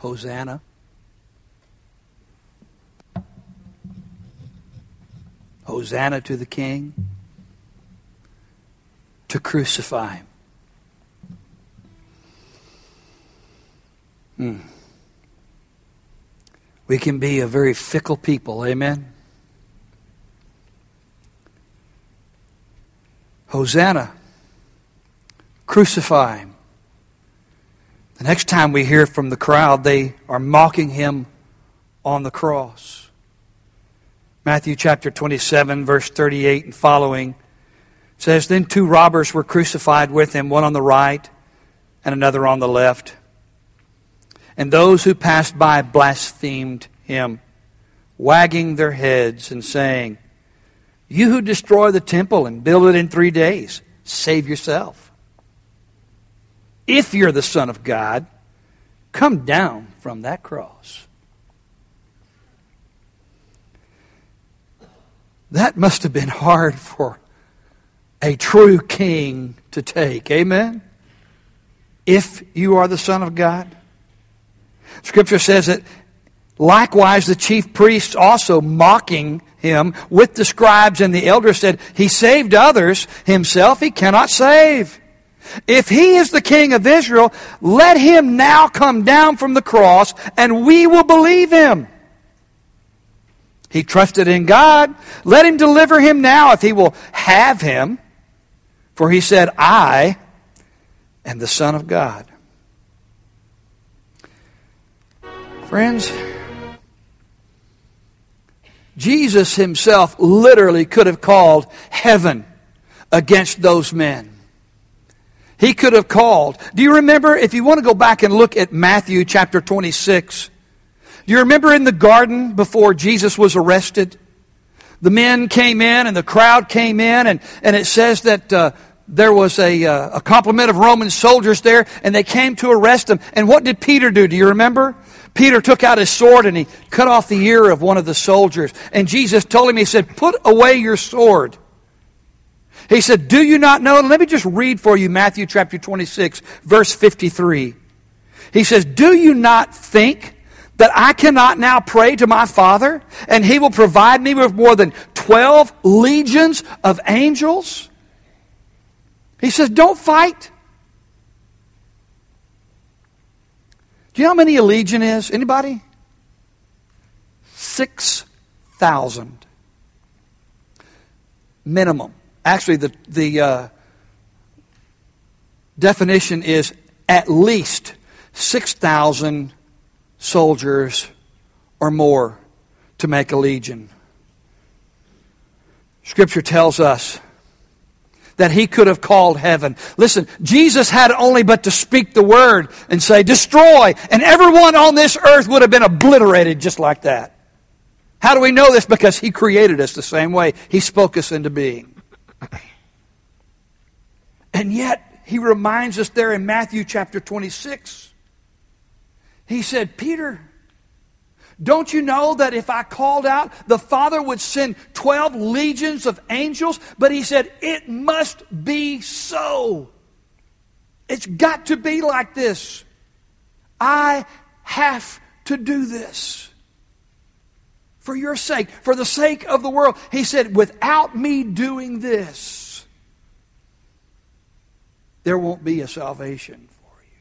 Hosanna. Hosanna to the King. To crucify Him. We can be a very fickle people, amen? Hosanna. Crucify Him. The next time we hear from the crowd, they are mocking Him on the cross. Matthew chapter 27, verse 38 and following says, Then 2 robbers were crucified with Him, one on the right and another on the left. And those who passed by blasphemed Him, wagging their heads and saying, You who destroy the temple and build it in 3 days, save yourself. If you're the Son of God, come down from that cross. That must have been hard for a true king to take. Amen? If you are the Son of God. Scripture says that likewise the chief priests also mocking Him with the scribes and the elders said, He saved others, Himself He cannot save. If He is the King of Israel, let Him now come down from the cross and we will believe Him. He trusted in God. Let Him deliver him now if He will have him. For He said, I am the Son of God. Friends, Jesus Himself literally could have called heaven against those men. He could have called. Do you remember, if you want to go back and look at Matthew chapter 26, do you remember in the garden before Jesus was arrested? The men came in and the crowd came in and it says that there was a complement of Roman soldiers there and they came to arrest Him. And what did Peter do? Do you remember? Peter took out his sword and he cut off the ear of one of the soldiers. And Jesus told him, He said, put away your sword. He said, do you not know? Let me just read for you Matthew chapter 26, verse 53. He says, do you not think that I cannot now pray to my Father and He will provide me with more than 12 legions of angels? He says, don't fight. Do you know how many a legion is? Anybody? 6,000. Minimum. Actually, the definition is at least 6,000 soldiers or more to make a legion. Scripture tells us that He could have called heaven. Listen, Jesus had only but to speak the word and say, destroy, and everyone on this earth would have been obliterated just like that. How do we know this? Because He created us the same way. He spoke us into being. And yet, He reminds us there in Matthew chapter 26. He said, Peter, don't you know that if I called out, the Father would send 12 legions of angels? But He said, it must be so. It's got to be like this. I have to do this. For your sake, for the sake of the world. He said, without me doing this, there won't be a salvation for you.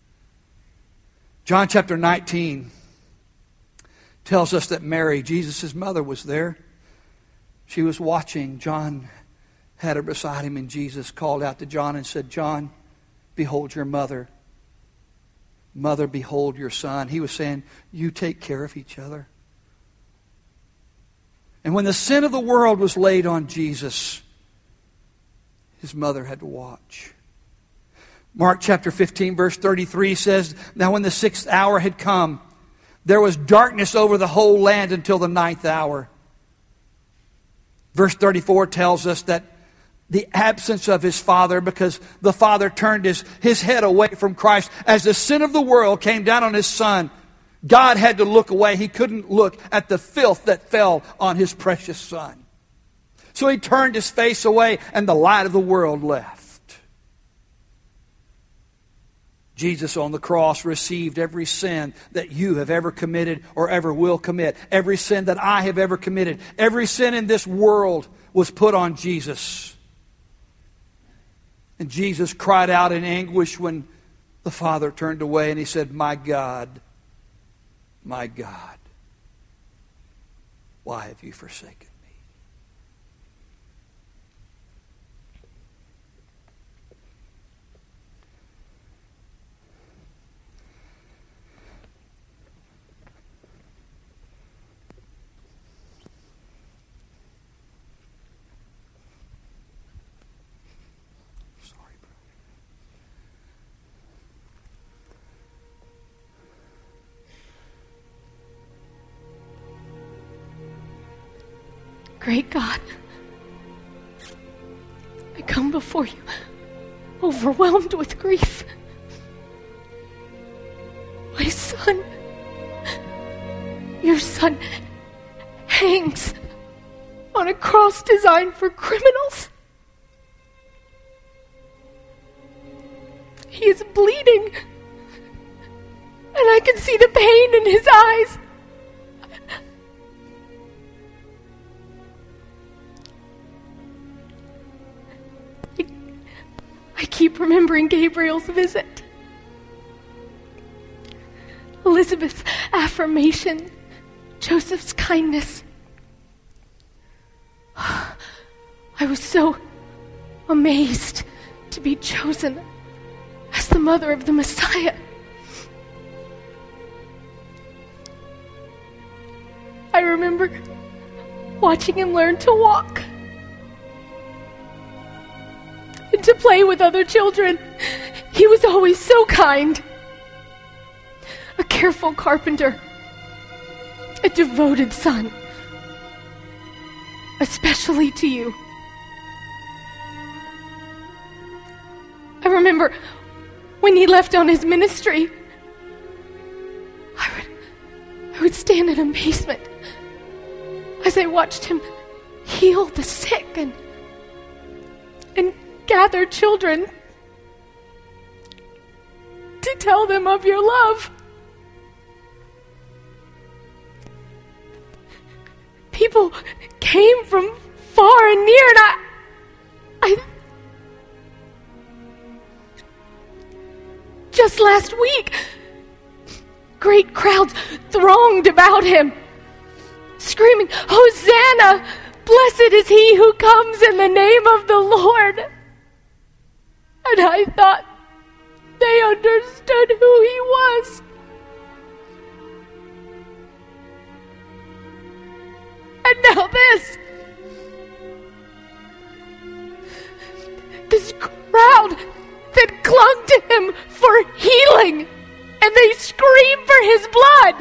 John chapter 19 tells us that Mary, Jesus' mother, was there. She was watching. John had her beside him, and Jesus called out to John and said, John, behold your mother. Mother, behold your son. He was saying, you take care of each other. And when the sin of the world was laid on Jesus, His mother had to watch. Mark chapter 15, verse 33 says, now when the 6th hour had come, there was darkness over the whole land until the 9th hour. Verse 34 tells us that the absence of His Father, because the Father turned his head away from Christ. As the sin of the world came down on His Son, God had to look away. He couldn't look at the filth that fell on His precious Son. So He turned His face away and the light of the world left. Jesus on the cross received every sin that you have ever committed or ever will commit. Every sin that I have ever committed. Every sin in this world was put on Jesus. And Jesus cried out in anguish when the Father turned away and He said, my God, why have you forsaken me? Great God, I come before you overwhelmed with grief. My son, your son, hangs on a cross designed for criminals. He is bleeding, and I can see the pain in his eyes. I keep remembering Gabriel's visit, Elizabeth's affirmation, Joseph's kindness. I was so amazed to be chosen as the mother of the Messiah. I remember watching him learn to walk and to play with other children. He was always so kind. A careful carpenter, a devoted son, especially to you. I remember when he left on his ministry, I would stand in amazement as I watched him heal the sick and gather children to tell them of your love. People came from far and near, and I just last week, great crowds thronged about him, screaming, "Hosanna! Blessed is he who comes in the name of the Lord." And I thought they understood who he was. And now this crowd that clung to him for healing, and they scream for his blood.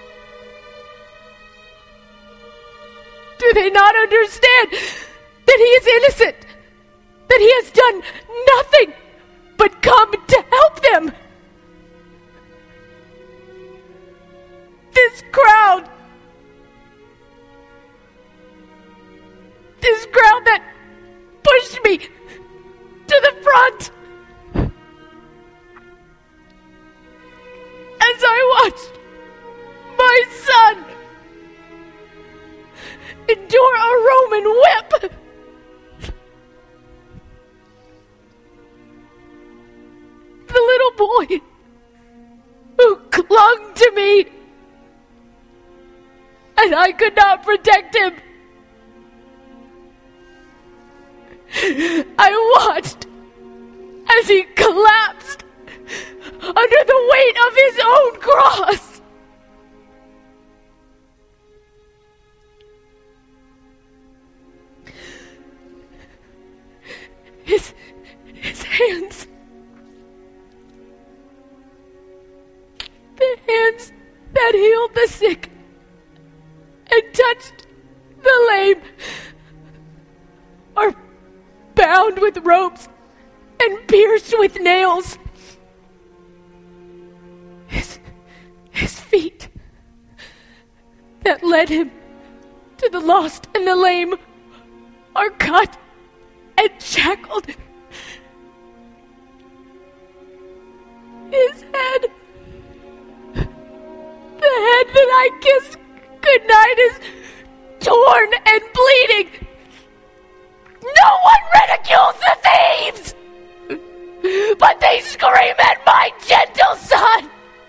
Do they not understand that he is innocent? That he has done nothing but come to help them? This crowd that pushed me to the front as I watched my son endure a Roman whip. The little boy who clung to me, and I could not protect him. I watched as he collapsed under the weight of his own cross. His hands, the hands that healed the sick and touched the lame, are bound with ropes and pierced with nails. His feet that led him to the lost and the lame are cut and shackled. his head. The head that I kissed goodnight is torn and bleeding. No one ridicules the thieves, but they scream at my gentle son.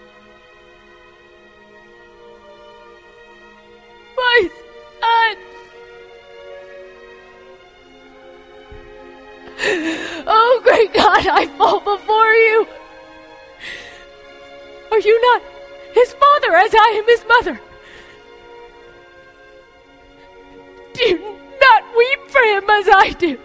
My son. Oh, great God, I fall before you. Are you not his father as I am his mother? Do you not weep for him as I do?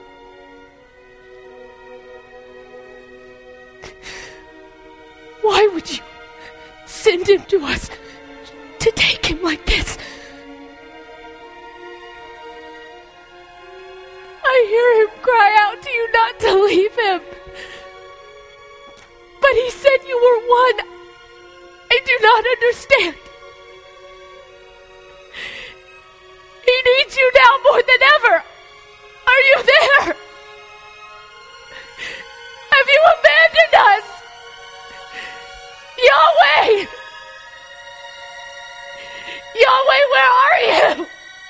Why would you send him to us to take him like this? I hear him cry out to you not to leave him. But he said you were one. I do not understand. He needs you now more than ever. Are you there? Have you abandoned us? Yahweh! Yahweh, where are you?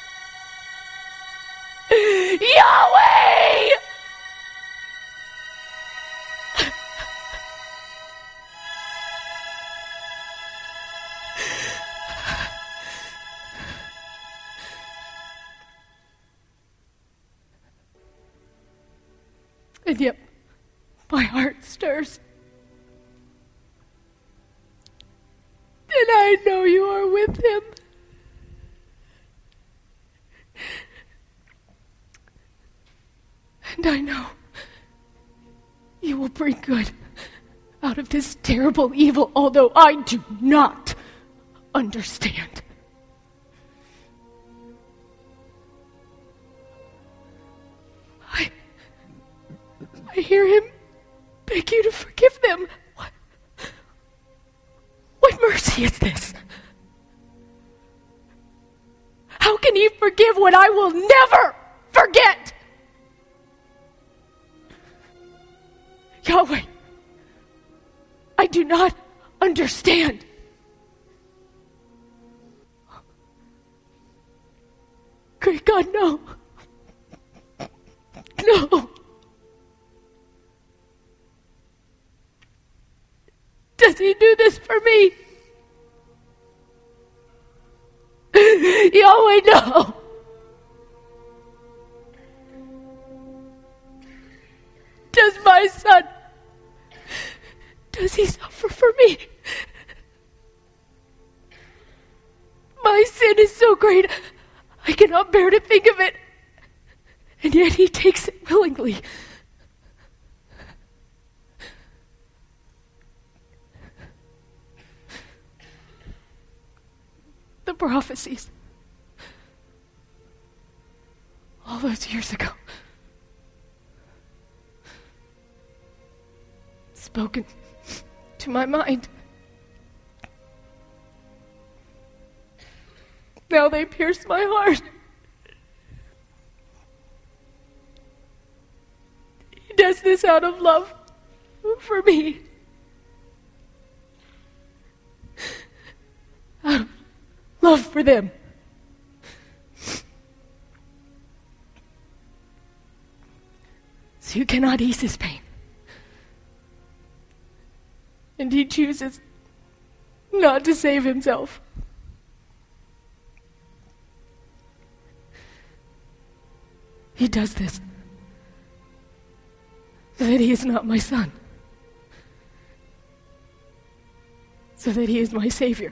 Yahweh! And yet, my heart stirs. And I know you are with him. And I know you will bring good out of this terrible evil, although I do not understand. I hear him beg you to forgive them. What mercy is this? How can he forgive what I will never forget? Yahweh, I do not understand. Great God, no. No. Does he do this for me? Yahweh, no. Does my son, does he suffer for me? My sin is so great, I cannot bear to think of it. And yet he takes it willingly. The prophecies, all those years ago, spoken to my mind. Now they pierce my heart. He does this out of love for me. Out of love for them. So you cannot ease his pain. And he chooses not to save himself. He does this so that he is not my son, so that he is my Savior.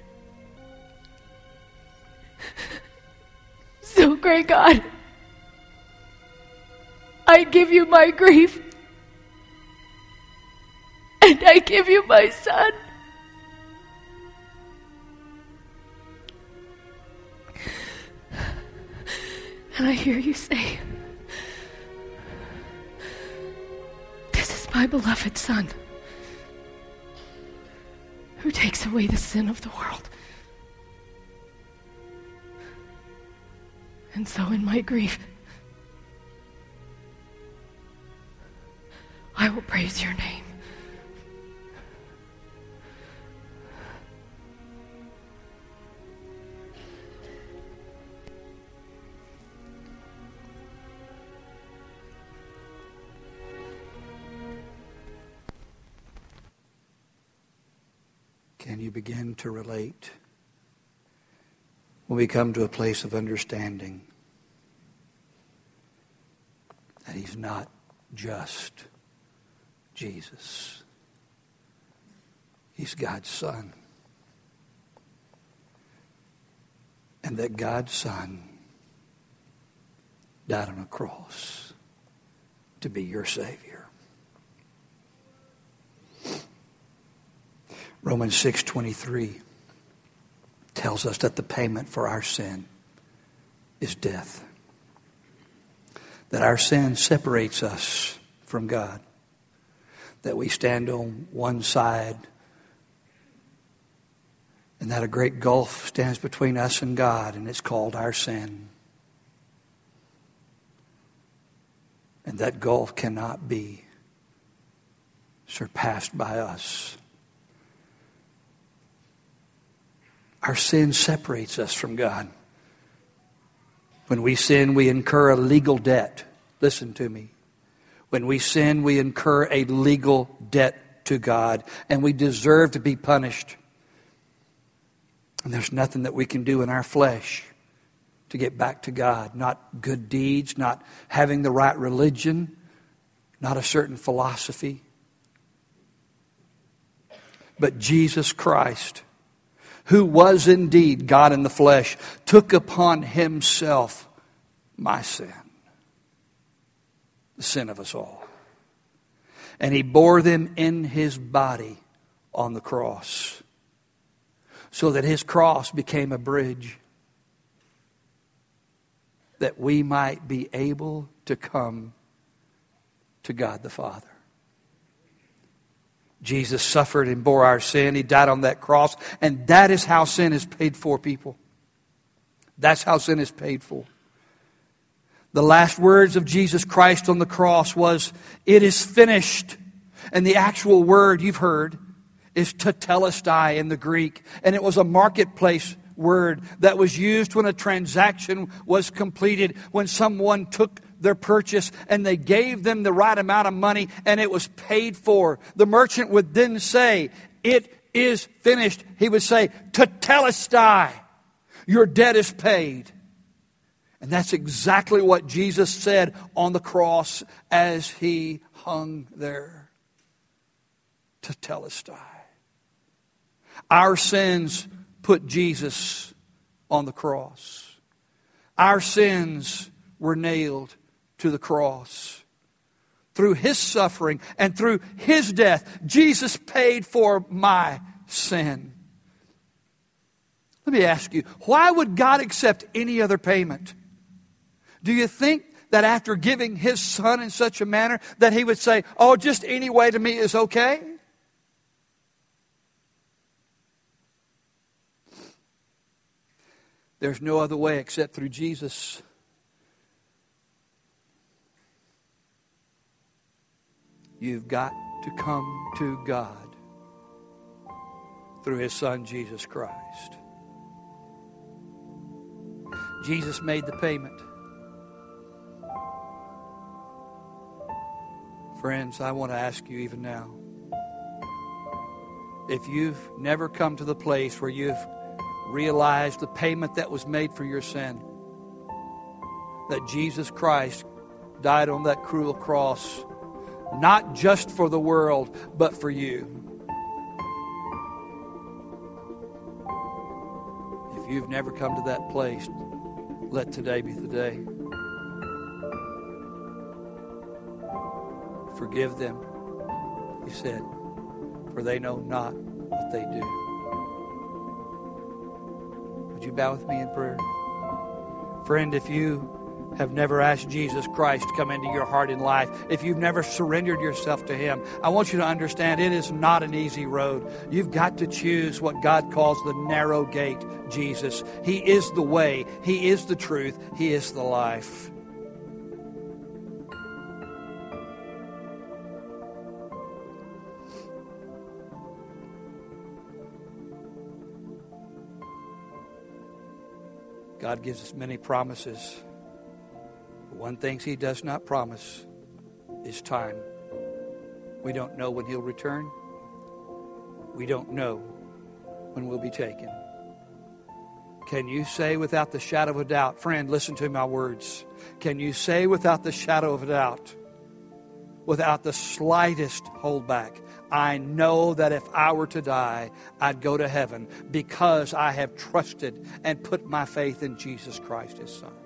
So, great God, I give you my grief, and I give you my son. And I hear you say, "This is my beloved Son, who takes away the sin of the world." And so in my grief, I will praise your name. Can you begin to relate when we come to a place of understanding that He's not just Jesus. He's God's Son. And that God's Son died on a cross to be your Savior. Romans 6:23 tells us that the payment for our sin is death. That our sin separates us from God. That we stand on one side and that a great gulf stands between us and God, and it's called our sin. And that gulf cannot be surpassed by us. Our sin separates us from God. When we sin, we incur a legal debt. Listen to me. When we sin, we incur a legal debt to God, and we deserve to be punished. And there's nothing that we can do in our flesh to get back to God. Not good deeds, not having the right religion, not a certain philosophy. But Jesus Christ, who was indeed God in the flesh, took upon Himself my sin, the sin of us all. And He bore them in His body on the cross, so that His cross became a bridge that we might be able to come to God the Father. Jesus suffered and bore our sin. He died on that cross. And that is how sin is paid for, people. That's how sin is paid for. The last words of Jesus Christ on the cross was, "It is finished." And the actual word you've heard is tetelestai in the Greek. And it was a marketplace word that was used when a transaction was completed, when someone took their purchase and they gave them the right amount of money and it was paid for. The merchant would then say, "It is finished." He would say, "Tetelestai, your debt is paid." And that's exactly what Jesus said on the cross as He hung there. Tetelestai. Our sins put Jesus on the cross. Our sins were nailed to the cross. Through His suffering and through His death, Jesus paid for my sin. Let me ask you, why would God accept any other payment? Do you think that after giving His Son in such a manner that He would say, "Oh, just any way to me is okay"? There's no other way except through Jesus. You've got to come to God through His Son, Jesus Christ. Jesus made the payment. Friends, I want to ask you even now, if you've never come to the place where you've realized the payment that was made for your sin, that Jesus Christ died on that cruel cross, not just for the world, but for you. If you've never come to that place, let today be the day. Forgive them, He said, for they know not what they do. Would you bow with me in prayer? Friend, if you have never asked Jesus Christ to come into your heart and life, if you've never surrendered yourself to Him, I want you to understand it is not an easy road. You've got to choose what God calls the narrow gate, Jesus. He is the way. He is the truth. He is the life. God gives us many promises. But one thing He does not promise is time. We don't know when He'll return. We don't know when we'll be taken. Can you say without the shadow of a doubt, friend, listen to my words. Can you say without the shadow of a doubt, without the slightest holdback, I know that if I were to die, I'd go to heaven because I have trusted and put my faith in Jesus Christ, His Son.